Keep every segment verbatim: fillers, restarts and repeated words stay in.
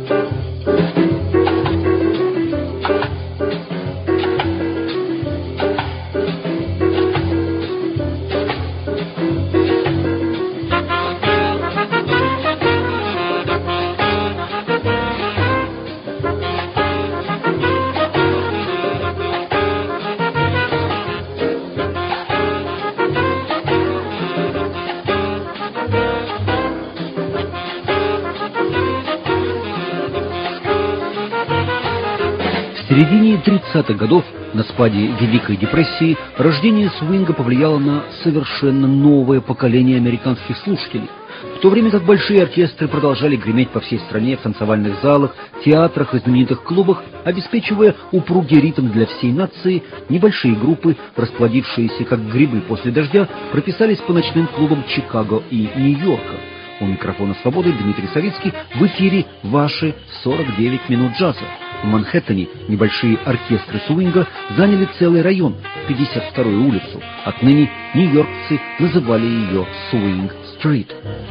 В середине тридцатых годов, на спаде Великой депрессии, рождение свинга повлияло на совершенно новое поколение американских слушателей. В то время как большие оркестры продолжали греметь по всей стране в танцевальных залах, театрах и знаменитых клубах, обеспечивая упругий ритм для всей нации, небольшие группы, расплодившиеся как грибы после дождя, прописались по ночным клубам Чикаго и Нью-Йорка. У микрофона «Свободы» Дмитрий Савицкий. В эфире ваши сорок девять минут джаза. В Манхэттене небольшие оркестры свинга заняли целый район, пятьдесят вторую улицу. Отныне нью-йоркцы называли ее Swing-стрит.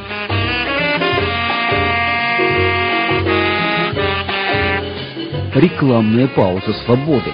Рекламная пауза «Свободы».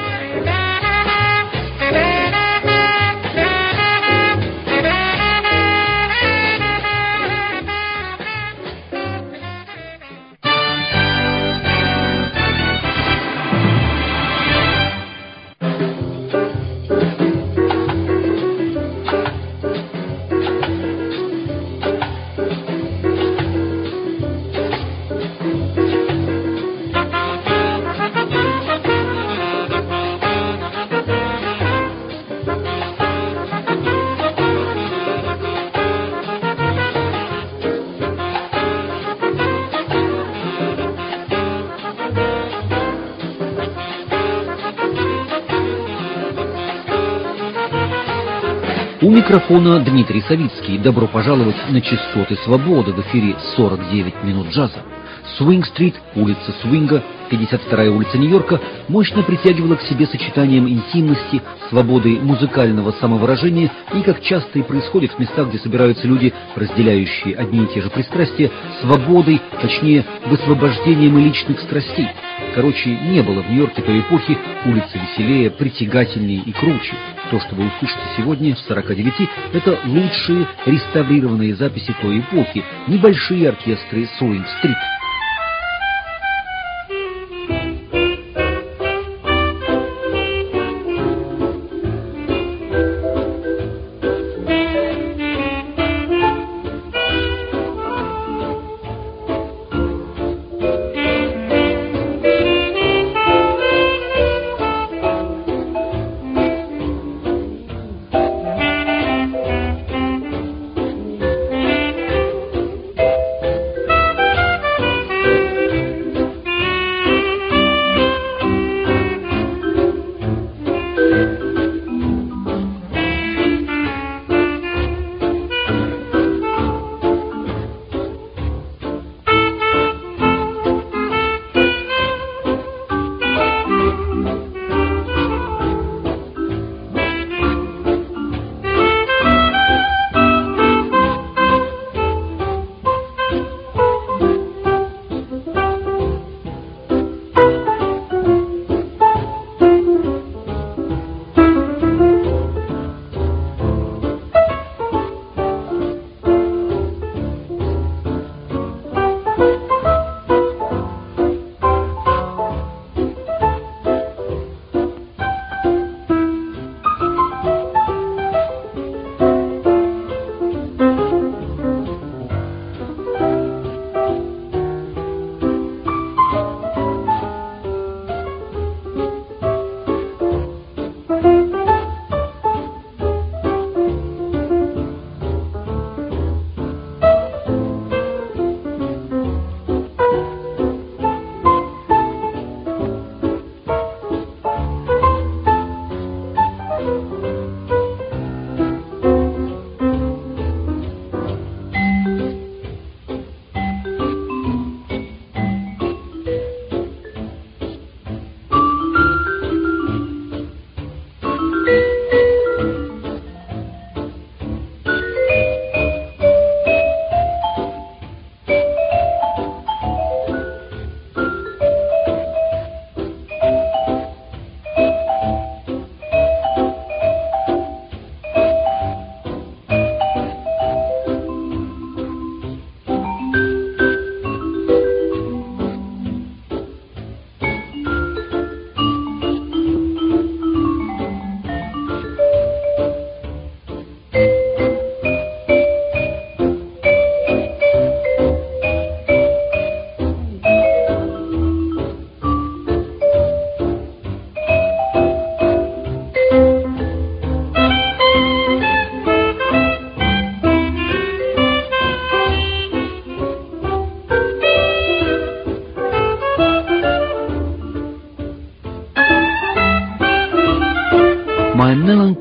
У микрофона Дмитрий Савицкий. Добро пожаловать на частоты «Свободы». В эфире сорок девять минут джаза. Swing-стрит, улица Свинга, пятьдесят вторая улица Нью-Йорка, мощно притягивала к себе сочетанием интимности, свободы музыкального самовыражения и, как часто и происходит в местах, где собираются люди, разделяющие одни и те же пристрастия, свободой, точнее, высвобождением и личных страстей. Короче, не было в Нью-Йорке той эпохи улицы веселее, притягательнее и круче. То, что вы услышите сегодня в сорока девяти, это лучшие реставрированные записи той эпохи, небольшие оркестры Swing-стрит.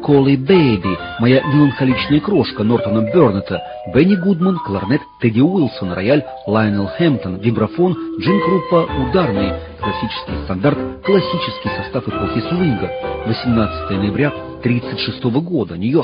«Melancholy Baby», «Моя меланхоличная крошка» Нортона Бернетта, Бенни Гудман, кларнет, Тедди Уилсон, рояль, Лайонел Хэмптон, вибрафон, Джин Круппа, ударный, классический стандарт, классический состав эпохи свинга, восемнадцатого ноября тысяча девятьсот тридцать шестого года, Нью-Йорк.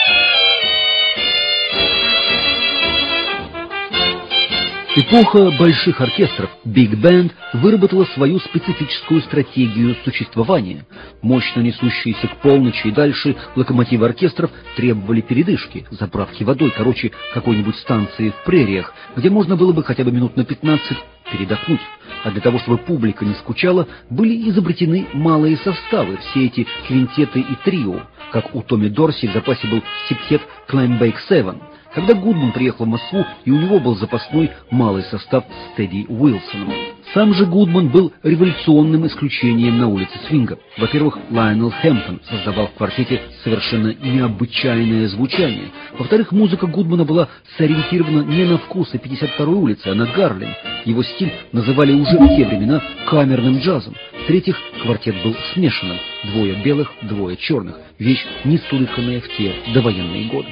Эпоха больших оркестров, Big Band, выработала свою специфическую стратегию существования. Мощно несущиеся к полночи и дальше локомотивы оркестров требовали передышки, заправки водой, короче, какой-нибудь станции в прериях, где можно было бы хотя бы минут на пятнадцать передохнуть. А для того, чтобы публика не скучала, были изобретены малые составы, все эти квинтеты и трио, как у Томми Дорси в запасе был септет Клаймбейк семь. Когда Гудман приехал в Москву, и у него был запасной малый состав с Тедди Уилсоном. Сам же Гудман был революционным исключением на улице свинга. Во-первых, Лайонел Хэмптон создавал в квартете совершенно необычайное звучание. Во-вторых, музыка Гудмана была сориентирована не на вкусы пятьдесят второй улицы, а на Гарлем. Его стиль называли уже в те времена камерным джазом. В-третьих, квартет был смешанным. Двое белых, двое черных. Вещь, неслыханная в те довоенные годы.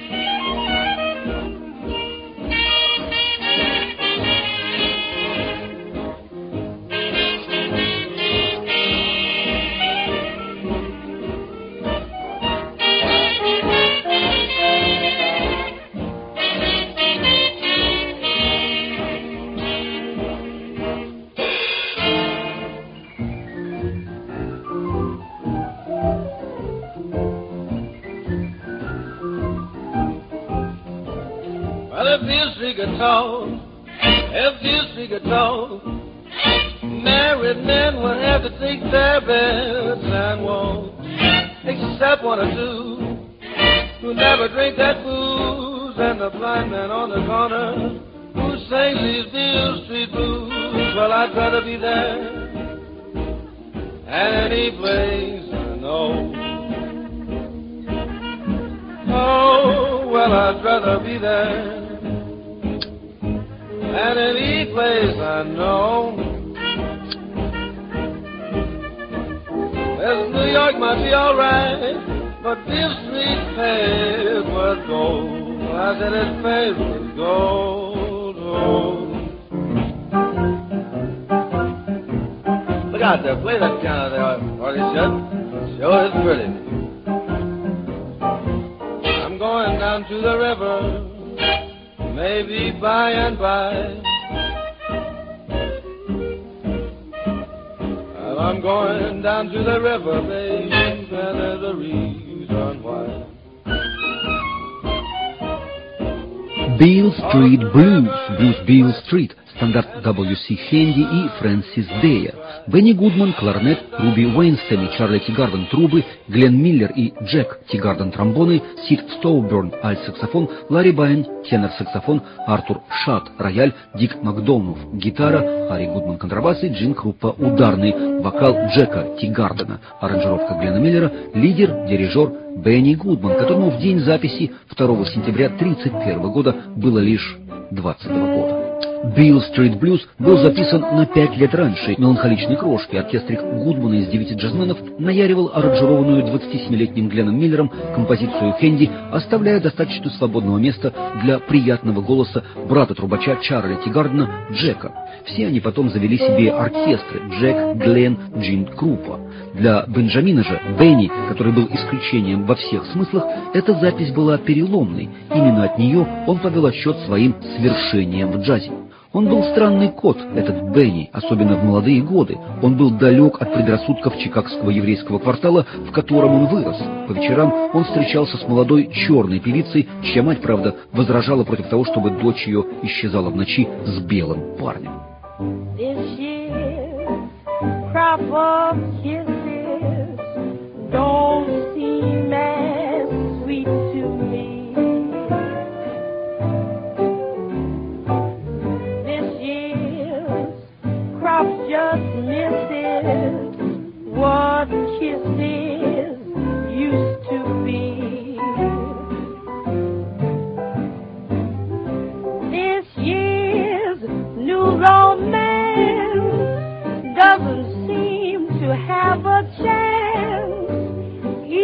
Well, if this street could talk, if this street could talk, married men would have to take their beds and walk, except one or two who never drink that booze, and the blind man on the corner who sings these Beale Street blues. Well, I'd rather be there at any place I know. Oh, well, I'd rather be there at any place I know. Well, New York might be alright, but this street pays with gold. I said it pays with gold. Oh. Look out there, play that piano there, or they should. Sure is pretty. I'm going down to the river, maybe by and by. Well, I'm going down to the river, baby, and there's a reason why. Beale Street Blues, блюз Beale Street, стандарт дабл ю си Хенди и Фрэнсис Дея. Бенни Гудман, кларнет, Руби Уэйнстем и Чарли Тигарден, трубы, Глен Миллер и Джек Тигарден, тромбоны, Сид Стоуберн, альт-саксофон, Ларри Байн, тенор-саксофон, Артур Шат, рояль, Дик Макдоналф, гитара, Харри Гудман, контрабас и Джин Круппа, ударный, вокал Джека Тигардена, аранжировка Глена Миллера, лидер, дирижер Бенни Гудман, которому в день записи второго сентября тысяча девятьсот тридцать первого года было лишь двадцать два года. Beale Street Blues был записан на пять лет раньше. «Меланхоличной крошки» оркестрик Гудмана из девяти джазменов наяривал аранжированную двадцатисемилетним Гленом Миллером композицию Хенди, оставляя достаточно свободного места для приятного голоса брата трубача Чарли Тигардена Джека. Все они потом завели себе оркестры — Джек, Глен, Джин Круппа. Для Бенджамина же, Бенни, который был исключением во всех смыслах, эта запись была переломной. Именно от нее он повел отсчет своим свершениям в джазе. Он был странный кот, этот Бенни, особенно в молодые годы. Он был далек от предрассудков чикагского еврейского квартала, в котором он вырос. По вечерам он встречался с молодой черной певицей, чья мать, правда, возражала против того, чтобы дочь ее исчезала в ночи с белым парнем. Just misses what kisses used to be. This year's new romance doesn't seem to have a chance.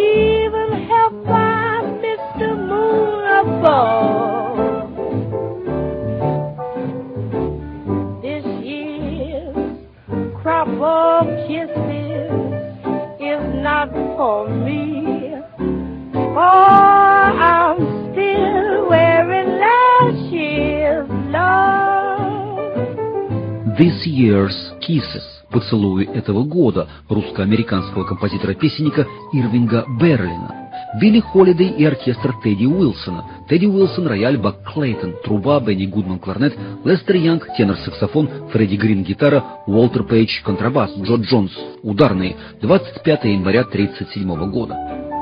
your kisses is not for me, for I'm still wearing last year's love. This Year's Kisses, поцелуи этого года, русско-американского композитора-песенника Ирвинга Берлина. Билли Холидей и оркестр Тедди Уилсона. Тедди Уилсон — рояль, Бак Клейтон, труба, Бенни Гудман — кларнет, Лестер Янг — тенор-саксофон, Фредди Грин — гитара, Уолтер Пейдж — контрабас, Джо Джонс — ударные. двадцать пятого января тысяча девятьсот тридцать седьмого года.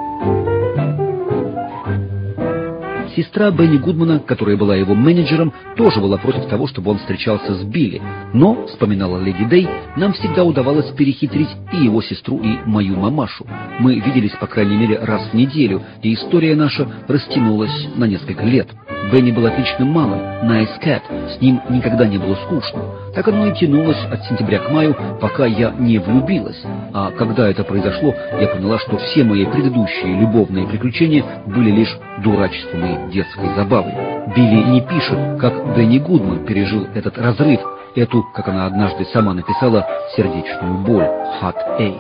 Сестра Бенни Гудмана, которая была его менеджером, тоже была против того, чтобы он встречался с Билли. Но, вспоминала леди Дэй, нам всегда удавалось перехитрить и его сестру, и мою мамашу. Мы виделись, по крайней мере, раз в неделю, и история наша растянулась на несколько лет. Бенни был отличным малым, nice cat, с ним никогда не было скучно. Так оно и тянулось от сентября к маю, пока я не влюбилась. А когда это произошло, я поняла, что все мои предыдущие любовные приключения были лишь дурачеством и детской забавой. Билли не пишет, как Бенни Гудман пережил этот разрыв, эту, как она однажды сама написала, сердечную боль, heartache.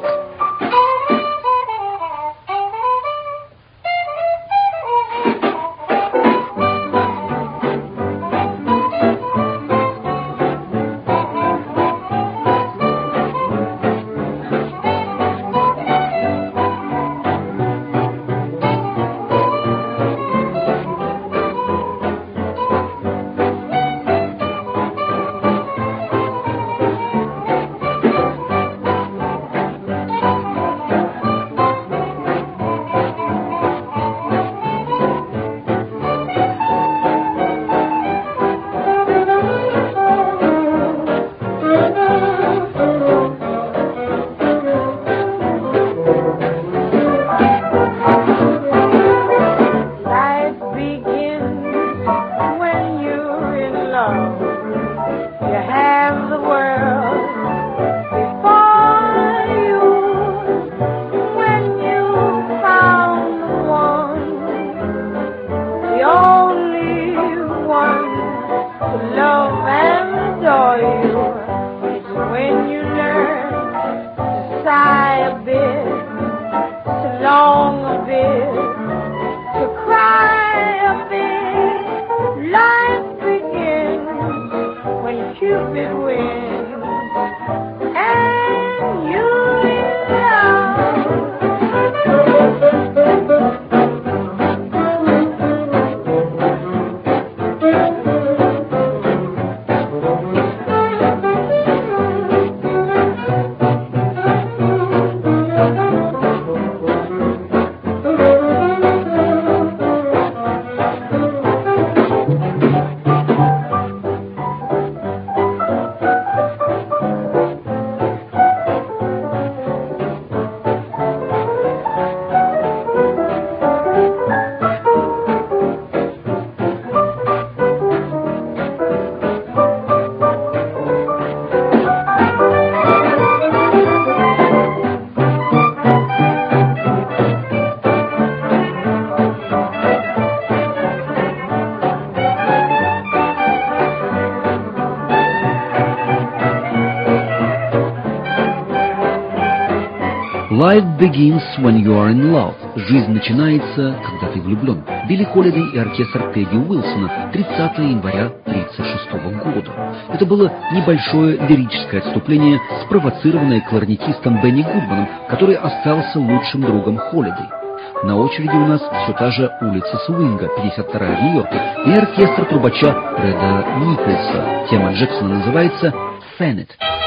Life begins when you are in love. Жизнь начинается, когда ты влюблен. Билли Холидей и оркестр Тедди Уилсона, тридцатого января тысяча девятьсот тридцать шестого года. Это было небольшое лирическое отступление, спровоцированное кларнетистом Бенни Гудманом, который остался лучшим другом Холидей. На очереди у нас все та же улица Свинга, пятьдесят вторая в Нью-Йорке, и оркестр трубача Фреда Николса. Тема Джексона называется «Fan It».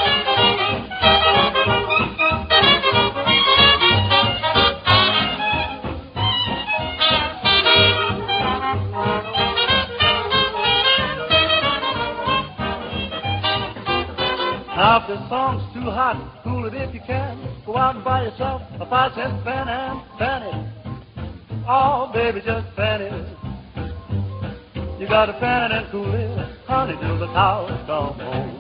Now if this song's too hot, cool it if you can. Go out and buy yourself a five cent fan and fan it. Oh, baby, just fan it. You gotta fan it and cool it, honey, till the cows come home.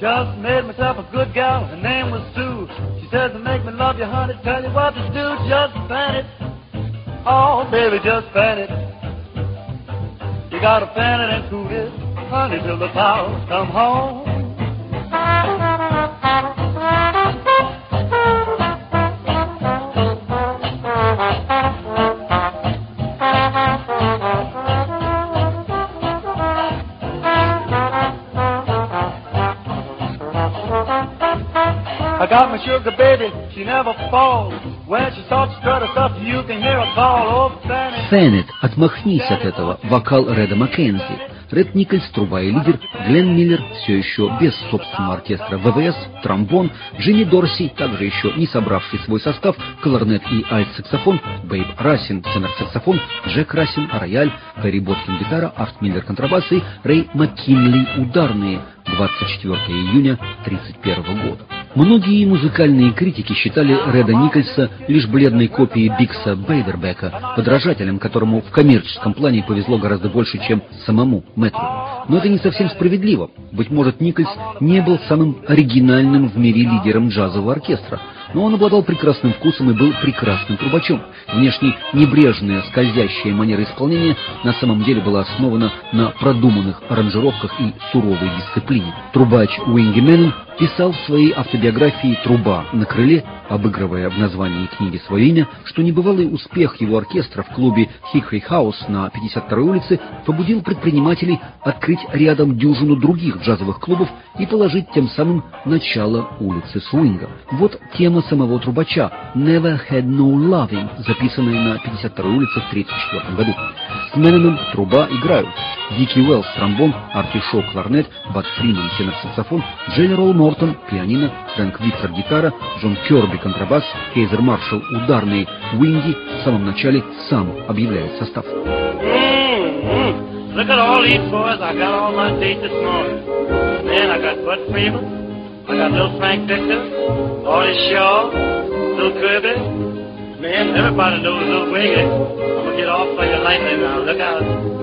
Just made myself a good gal, her name was Sue. She says to make me love you, honey, tell you what to do, just fan it. Oh, baby, just fan it. You gotta fan it and cool it, honey, till the cows come home. I got my sugar baby, she never falls. When she starts to strut her stuff, you can hear her call. Oh, Фэнет, отмахнись от этого, вокал Реда Маккензи. Ред Никольс, труба и лидер, Глен Миллер, все еще без собственного оркестра ВВС, тромбон, Джимми Дорси, также еще не собравший свой состав, кларнет и альт-саксофон, Бейб Рассин, тенор-саксофон, Джек Рассин, рояль, Перри Боткин, гитара, Арт Миллер, контрабас и Рэй Маккинли, ударные, двадцать четвёртого июня тридцать первого года. Многие музыкальные критики считали Реда Никольса лишь бледной копией Бикса Бейдербека, подражателем которому в коммерческом плане повезло гораздо больше, чем самому Мэтру. Но это не совсем справедливо. Быть может, Никольс не был самым оригинальным в мире лидером джазового оркестра, но он обладал прекрасным вкусом и был прекрасным трубачом. Внешне небрежная, скользящая манера исполнения на самом деле была основана на продуманных аранжировках и суровой дисциплине. Трубач Уинги Мэннон писал в своей автобиографии «Труба на крыле», обыгрывая в названии книги свое имя, что небывалый успех его оркестра в клубе Хикри Хаус на пятьдесят второй улице побудил предпринимателей открыть рядом дюжину других джазовых клубов и положить тем самым начало улицы свинга. Вот тема самого трубача «Never Had No Loving», записанная на пятьдесят второй улице в тридцать четвёртом году. С Мэнноном труба играют Дики Уэллс, тромбон, Арти Шоу, кларнет, Бат Фриман, тенор-саксофон, Джелли Ролл Мортон, пианино, Фрэнк Виктор, гитара, Джон Кёрби, контрабас, Кейзер Маршалл, ударные, Уинги в самом начале сам объявляет состав. Mm-hmm. Look at all these boys, I got all my dates this morning. Man, I got Bud Freeman, I got little Frank Victor, Artie Shaw, little Kirby. Man, everybody knows little Wiggly. I'm gonna get off for you lightly now, look out.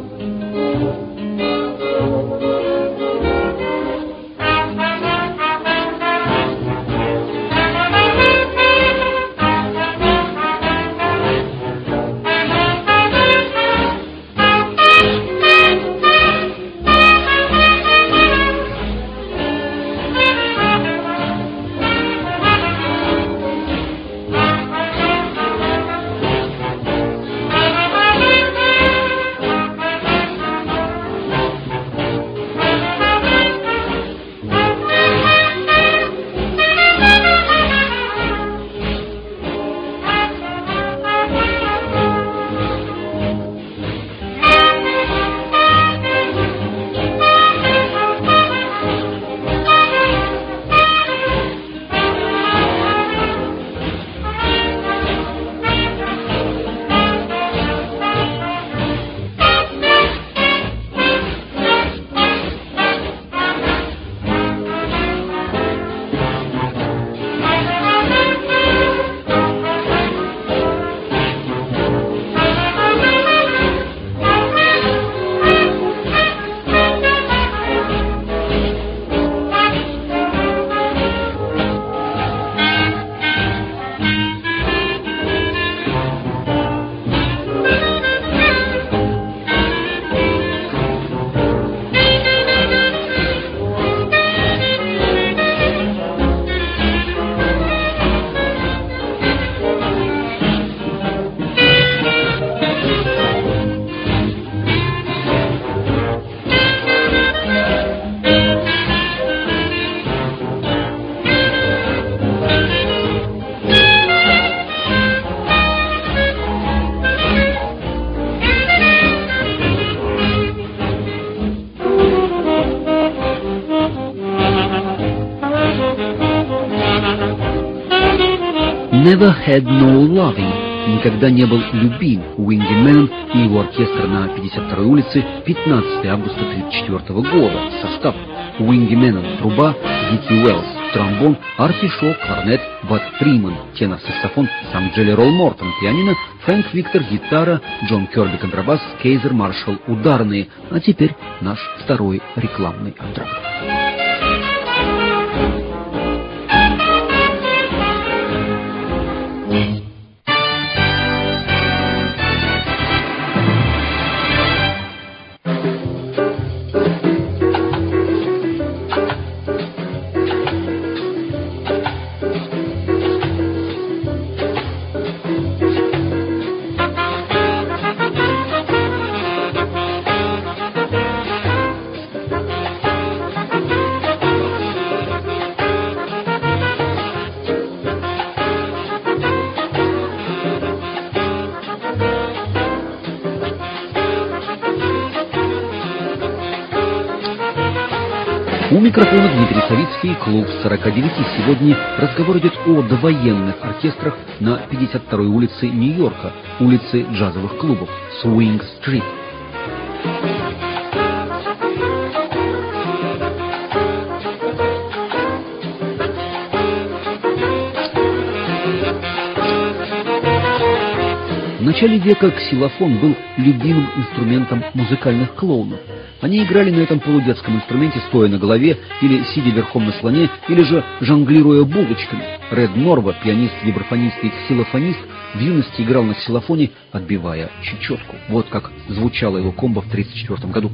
Never Had No Loving, никогда не был любим, Уинги Мэннон и его оркестр на пятьдесят второй улице, пятнадцатого августа тридцать четвёртого года. Состав: Уинги Мэннон, труба, Дики Уэллс, тромбон, Арти Шоу, кларнет, Бат Фриман, тенор-саксофон, сам Джелли Ролл Мортон, пианино, Фрэнк Виктор, гитара, Джон Кёрби, контрабас, Кейзер Маршалл, ударные. А теперь наш второй рекламный антракт. У микрофона Дмитрий Савицкий, клуб сорока девяти. Сегодня разговор идет о довоенных оркестрах на пятьдесят второй улице Нью-Йорка, улице джазовых клубов, Swing-стрит. В начале века ксилофон был любимым инструментом музыкальных клоунов. Они играли на этом полудетском инструменте, стоя на голове, или сидя верхом на слоне, или же жонглируя булочками. Ред Норва, пианист, вибрафонист и ксилофонист, в юности играл на ксилофоне, отбивая чечетку. Вот как звучало его комбо в тридцать четвёртом году.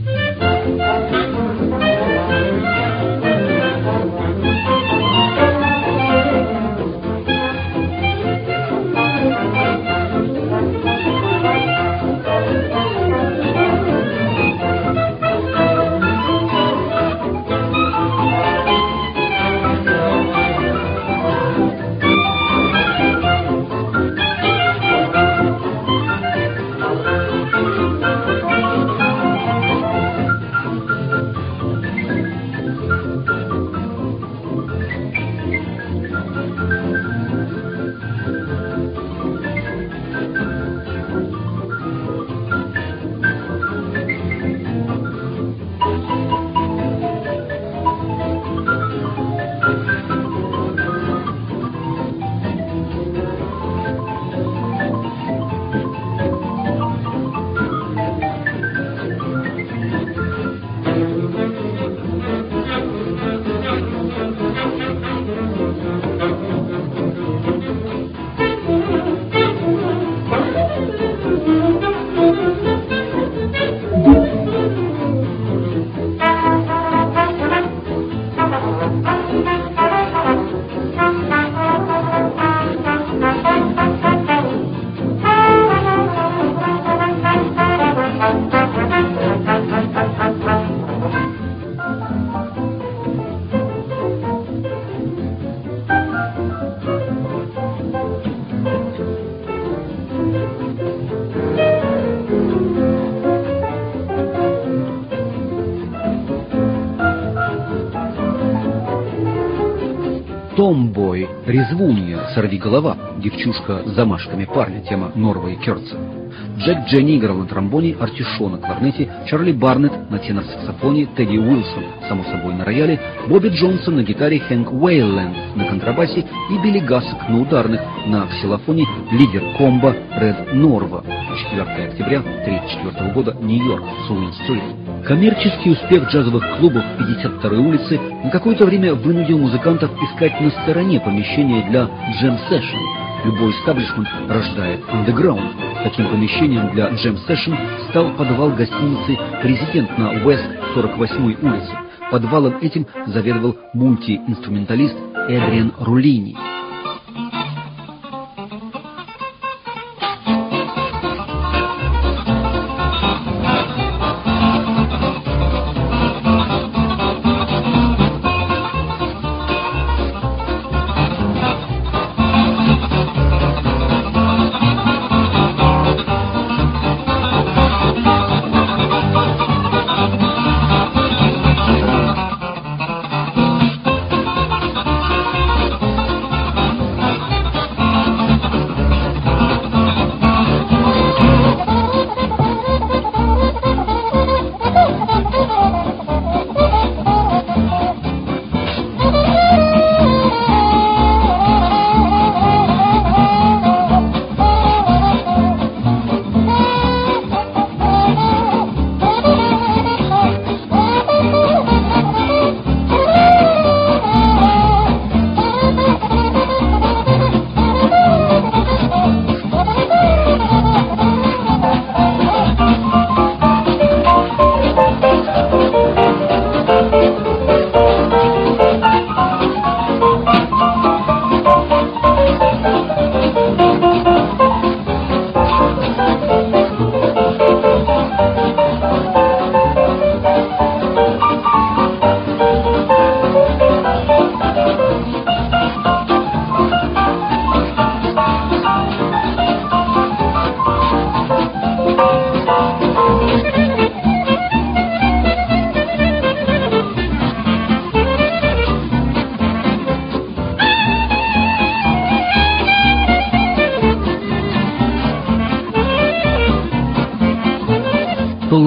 Томбой, резвунья, сорвиголова, девчушка с замашками парня, тема Норва и Кёртса. Джек Дженни играл на тромбоне, Артишо на кларнете, Чарли Барнетт на тенор-саксофоне, Тедди Уилсон, само собой, на рояле, Бобби Джонсон на гитаре, Хэнк Уэйленд на контрабасе и Билли Гассек на ударных, на ксилофоне лидер комбо Ред Норва. четвёртого октября тысяча девятьсот тридцать четвёртого года, Нью-Йорк, Swing-стрит. Коммерческий успех джазовых клубов пятьдесят второй улицы на какое-то время вынудил музыкантов искать на стороне помещения для джем-сэшн. Любой эстаблишмент рождает андеграунд. Таким помещением для джем-сэшн стал подвал гостиницы «Президент» на Уэст сорок восьмой улице. Подвалом этим заведовал мультиинструменталист Эдриан Рулини.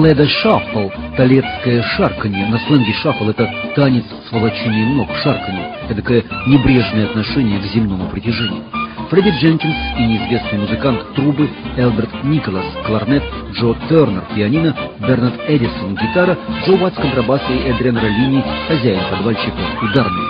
Толедо шаффл, толедское шарканье. На сленге шаффл — это танец с волочением ног, шарканье, эдакое небрежное отношение к земному притяжению. Фредди Дженкинс и неизвестный музыкант трубы Элберт Николас, кларнет, Джо Тернер, пианино, Бернард Эдисон, гитара, Джо Уатс, контрабас и Эдриан Роллини, хозяин подвальщиков, ударный.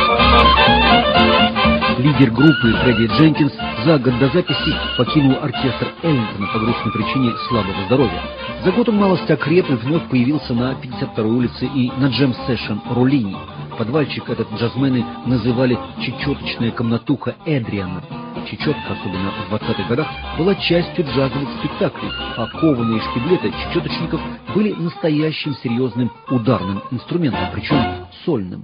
Лидер группы Фредди Дженкинс за год до записи покинул оркестр Эллингтона по грустной причине слабого здоровья. За год он малость окреп и вновь появился на пятьдесят второй улице и на джем-сэшн Роллини. Подвальчик этот джазмены называли «чечеточная комнатуха Эдриана». Чечетка, особенно в двадцатых годах, была частью джазовых спектаклей, а кованые штиблеты чечеточников были настоящим серьезным ударным инструментом, причем сольным.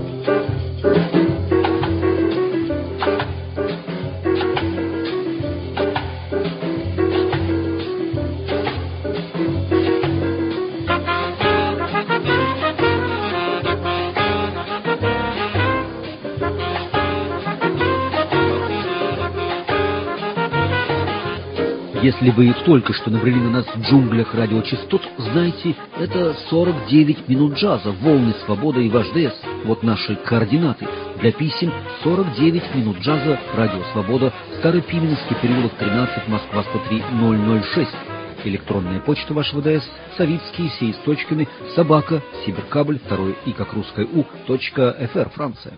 Если вы только что набрели на нас в джунглях радиочастот, знайте, это сорок девять минут джаза, волны свободы и ваш ДС. Вот наши координаты. Для писем сорок девять минут джаза, радио Свобода, Старый Пименский переулок тринадцать, Москва сто три ноль ноль шесть. Электронная почта вашего ДС Савицкий, сей с точками, собака, Сибиркабль, второй и как русское У, точка ФР, Франция.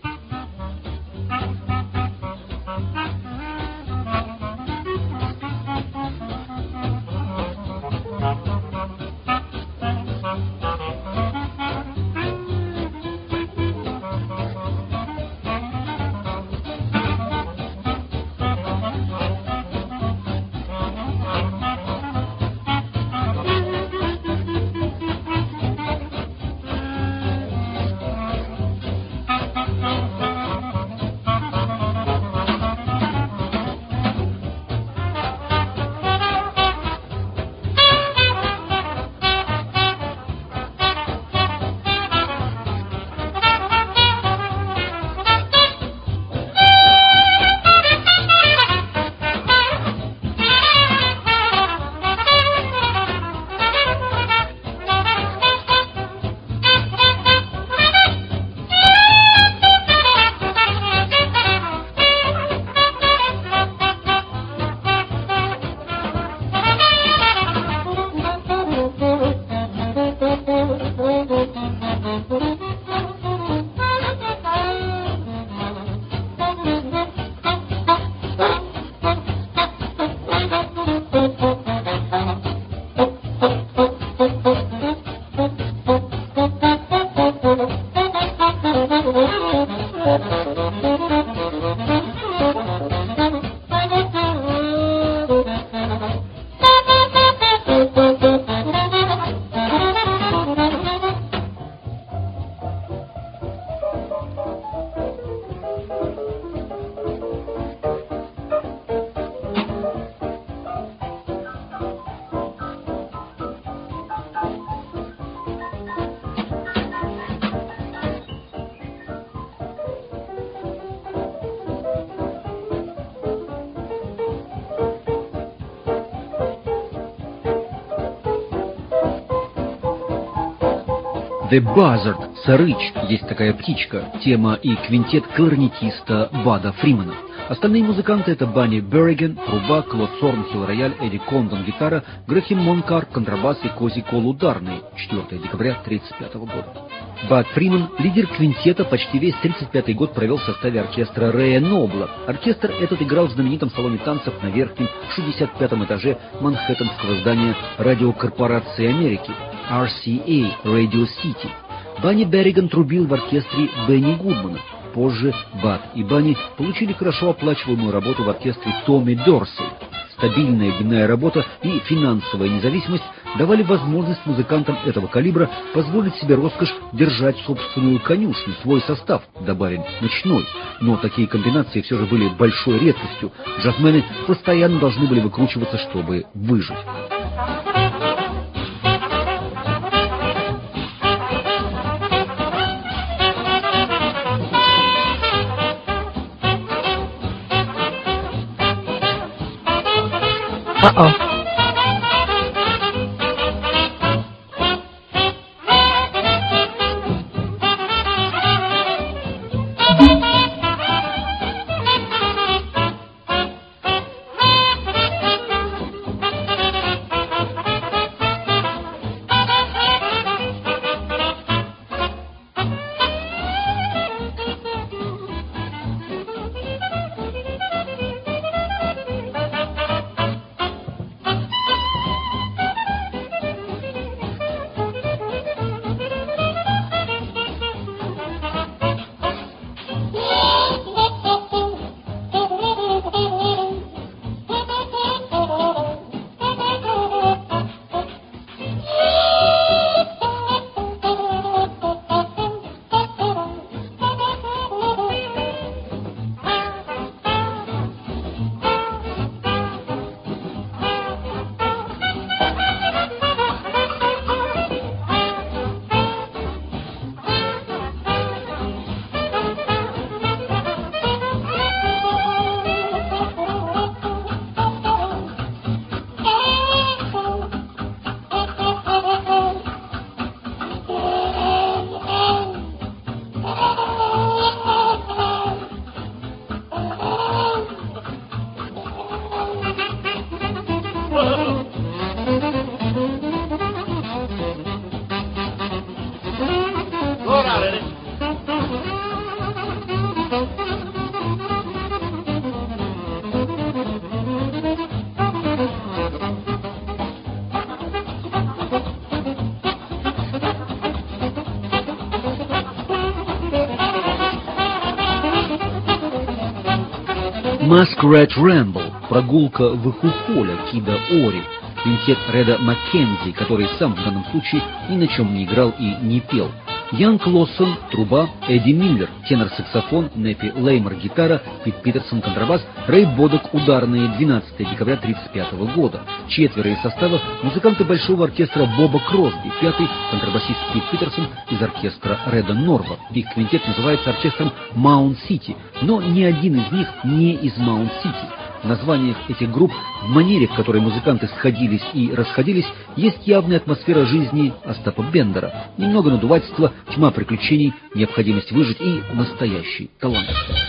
The Buzzard, Сарыч, есть такая птичка, тема и квинтет кларнетиста Бада Фримена. Остальные музыканты — это Банни Берриген, труба, Клод Сорнхилл, рояль, Эдди Кондон, гитара, Грэхэм Монкар, контрабас и Кози Кол, ударный, четвёртого декабря тысяча девятьсот тридцать пятого года. Бад Фримен, лидер квинтета, почти весь тридцать пятый год провел в составе оркестра Рэя Нобла. Оркестр этот играл в знаменитом салоне танцев на верхнем шестьдесят пятом этаже манхэттенского здания радиокорпорации Америки ар си эй, Radio City. Банни Берриган трубил в оркестре Бенни Гудмана. Позже Бад и Банни получили хорошо оплачиваемую работу в оркестре Томми Дорси. Стабильная дневная работа и финансовая независимость давали возможность музыкантам этого калибра позволить себе роскошь держать собственную конюшню, свой состав, добавим ночной. Но такие комбинации все же были большой редкостью. Джазмены постоянно должны были выкручиваться, чтобы выжить. Uh-oh. Masquerade Ramble, прогулка в Ихухоля Кида Ори, квинтет Реда Маккензи, который сам в данном случае ни на чем не играл и не пел. Янг Лоссон, труба, Эдди Миллер, тенор-саксофон, Неппи Леймор, гитара, Пит Питерсон, контрабас, Рэй Бодок, ударные, двенадцатого декабря тысяча девятьсот тридцать пятого года. Четверо из состава музыканты большого оркестра Боба Кросби, пятый контрабасист Пит Питерсон из оркестра Реда Норва. Их квинтет называется оркестром Маунт-Сити, но ни один из них не из Маунт-Сити. В названиях этих групп, в манере, в которой музыканты сходились и расходились, есть явная атмосфера жизни Остапа Бендера. Немного надувательства, тьма приключений, необходимость выжить и настоящий талант.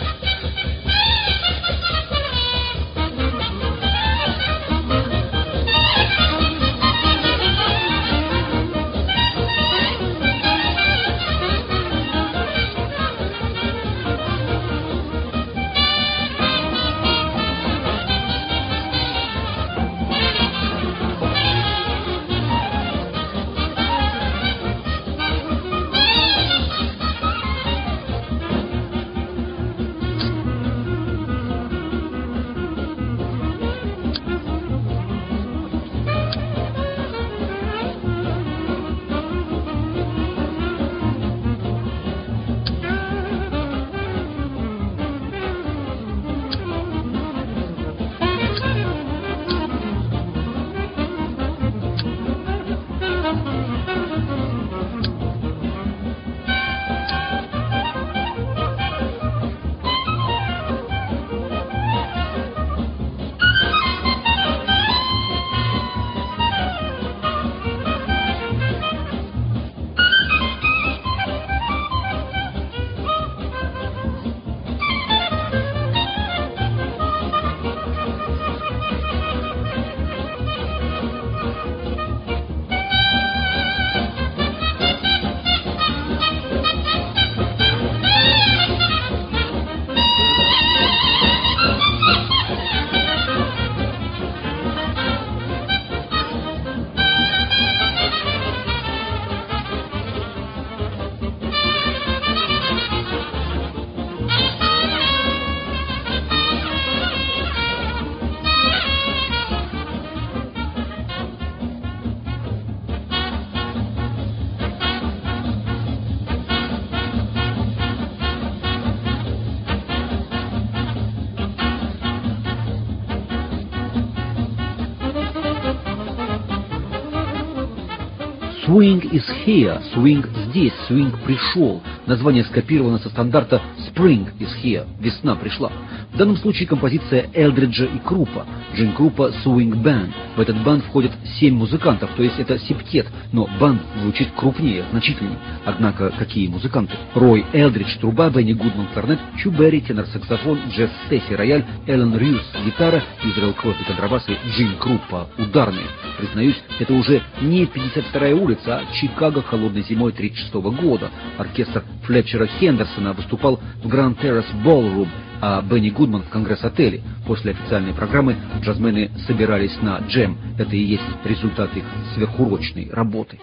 Swing is here, swing здесь, swing пришел. Название скопировано со стандарта Spring is here, весна пришла. В данном случае композиция Элдриджа и Крупа, Джин Крупа Swing Band. В этот банд входят семь музыкантов, то есть это септет, но банд звучит крупнее, значительнее. Однако какие музыканты? Рой Элдридж, труба, Бенни Гудман, кларнет, Чу Берри, тенор-саксофон, Джесс Стесси, рояль, Эллен Рьюс, гитара, Израэл Кросби, контрабас и Джин Крупа, ударные. Признаюсь, это уже не пятьдесят вторая улица, а Чикаго холодной зимой тридцать шестого года. Оркестр Флетчера Хендерсона выступал в Grand Terrace Ballroom, а Бенни Гудман в Конгресс-отеле. После официальной программы джазмены собирались на джем. Это и есть результат их сверхурочной работы.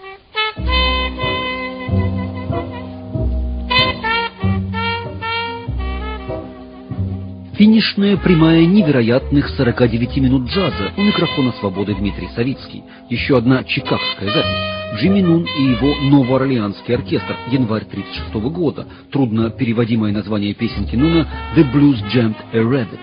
Финишная прямая невероятных сорока девяти минут джаза. У микрофона «Свободы» Дмитрий Савицкий. Еще одна чикагская запись. Джимми Нун и его Новоорлеанский оркестр. Январь тридцать шестого года. Трудно переводимое название песенки Нуна «The Blues Jumped a Rabbit».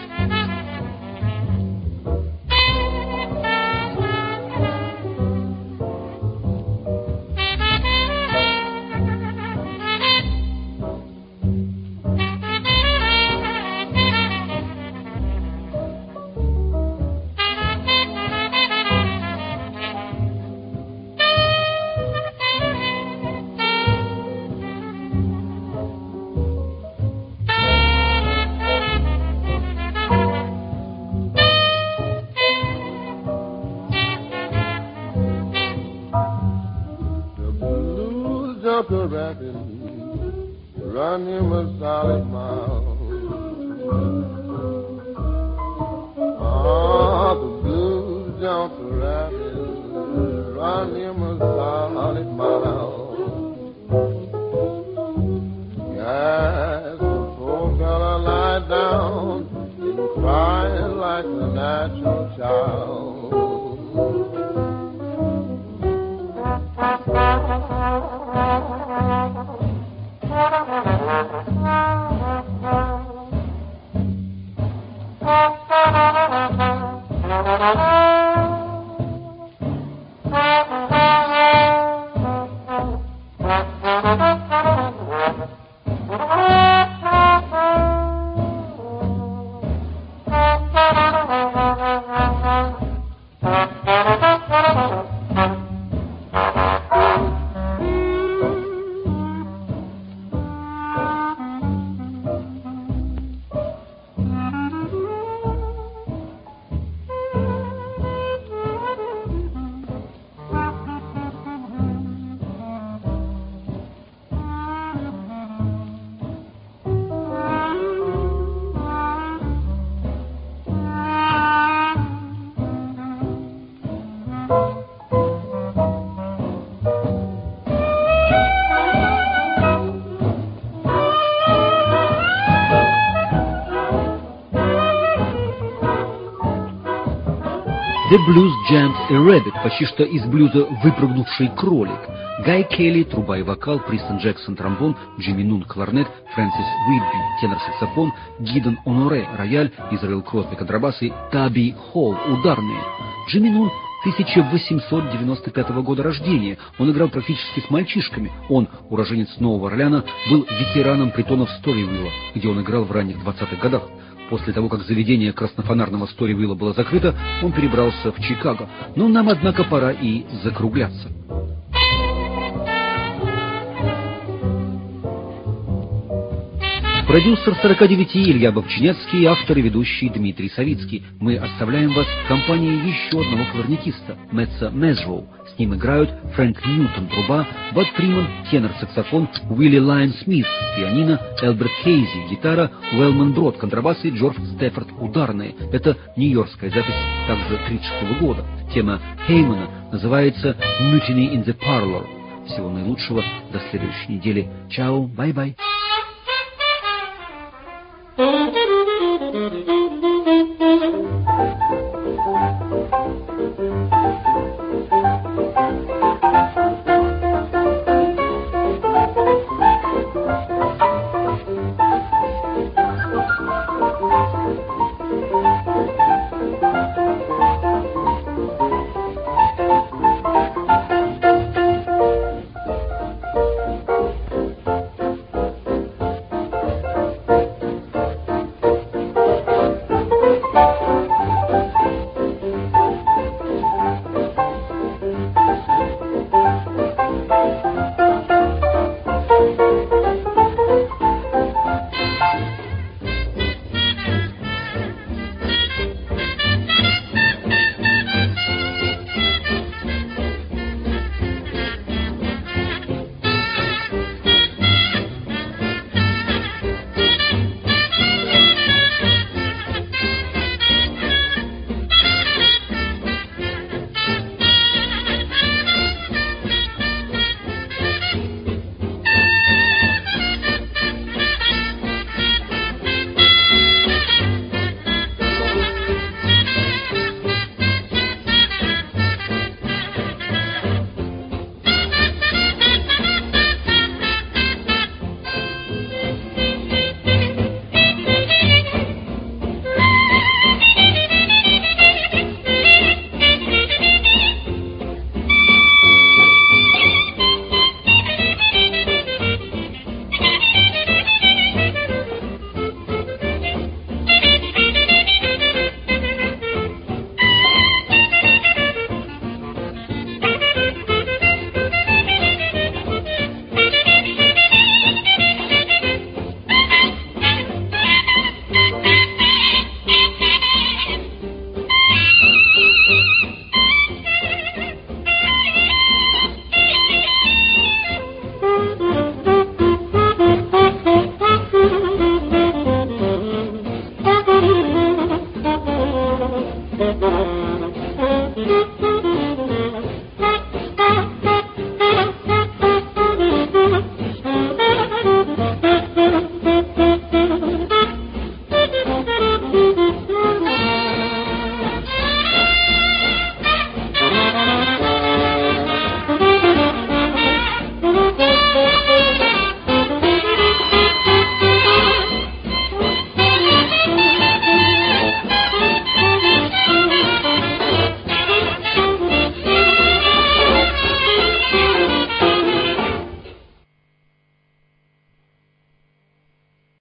A rabbit, run him a solid mile. Ah, the blues jumped a rabbit, run him a solid mile. Yes, the poor fella lie down and cry. The Blues Jammed a Rabbit, почти что из блюза выпрыгнувший кролик. Гай Келли, труба и вокал, Пристон Джексон, тромбон, Джимми Нун, кларнет, Фрэнсис Уитби, тенор-саксофон, Гидон Оноре, рояль, Израэл Кросби, контрабас и Таби Холл, ударные. Джимми Нун тысяча восемьсот девяносто пятого года рождения. Он играл практически с мальчишками. Он, уроженец Нового Орлеана, был ветераном притонов Сторивилла, где он играл в ранних двадцатых годах. После того, как заведение краснофонарного Сторивилла было закрыто, он перебрался в Чикаго. Но нам, однако, пора и закругляться. Продюсер сорока девяти Илья Бовчинецкий, автор и ведущий Дмитрий Савицкий. Мы оставляем вас в компании еще одного кларнетиста, Мэтса Мезроу. С ним играют Фрэнк Ньютон, труба, Бад Фриман, тенор-саксофон, Уилли Лайм Смит, пианино, Элберт Кейзи, гитара, Уэллман Брод, контрабас и Джордж Стефорд, ударные. Это нью-йоркская запись также тридцать шестого года. Тема Хеймана называется «Mutiny in the Parlor». Всего наилучшего, до следующей недели. Чао, бай-бай. Thank you.